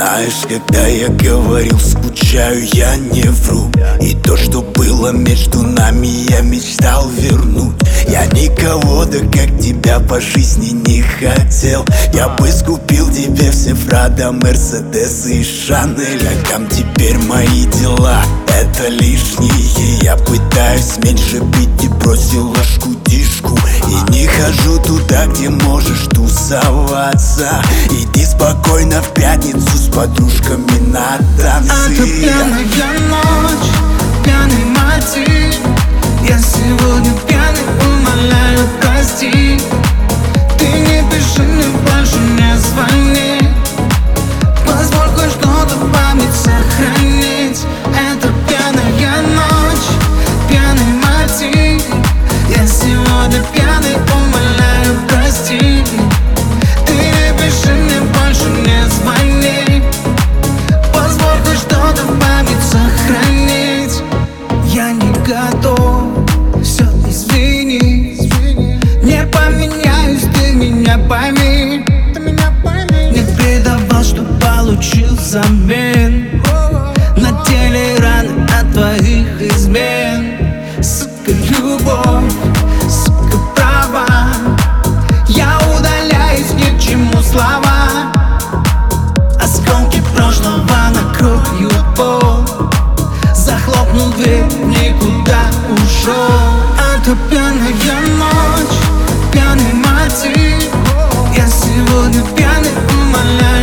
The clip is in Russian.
Знаешь, когда я говорил, скучаю, я не вру. И то, что было между нами, я мечтал вернуть. Я никого, да как тебя, по жизни не хотел. Я бы скупил тебе все Прада, Мерседес и Шанель. А там теперь мои дела, это лишнее. Я пытаюсь меньше пить и бросил ложку-дишку. И не хожу туда, где можешь тусоваться. Иди спокойно в пятницу с подружками на танцы. Это пьяная ночь, пьяный мотив. Я сегодня пьяный, умоляю, прости. Ты не пиши мне больше, не звони. Позволь кое-что-то в память сохранить. Это пьяная ночь, пьяный мотив. Я сегодня пьяный, умоляю, прости. Ты не пиши мне больше, не звони. Позволь кое-что-то в память сохранить. Я не готов, все, извини. Не поменяюсь, ты меня пойми. Не предавал, что получил взамен. На теле раны от твоих измен. Сука, любовь, сука, права. Я удаляюсь, ни к чему слова. Осколки прошлого накроют пол. Захлопнул дверь, никуда ушел. Это пьяная ночь, пьяный мотив. Я сегодня пьяный, умоляю,